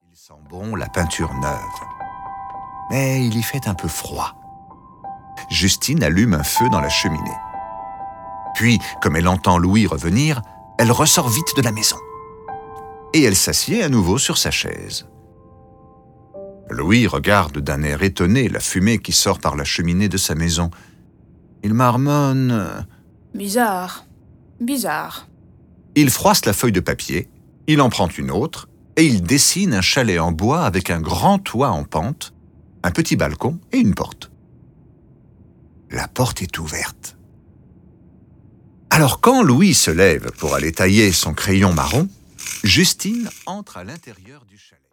Il sent bon la peinture neuve. Mais il y fait un peu froid. Justine allume un feu dans la cheminée. Puis, comme elle entend Louis revenir, elle ressort vite de la maison. Et elle s'assied à nouveau sur sa chaise. Louis regarde d'un air étonné la fumée qui sort par la cheminée de sa maison. Il marmonne. Bizarre, bizarre. Il froisse la feuille de papier, il en prend une autre, et il dessine un chalet en bois avec un grand toit en pente, un petit balcon et une porte. La porte est ouverte. Alors quand Louis se lève pour aller tailler son crayon marron, Justine entre à l'intérieur du chalet.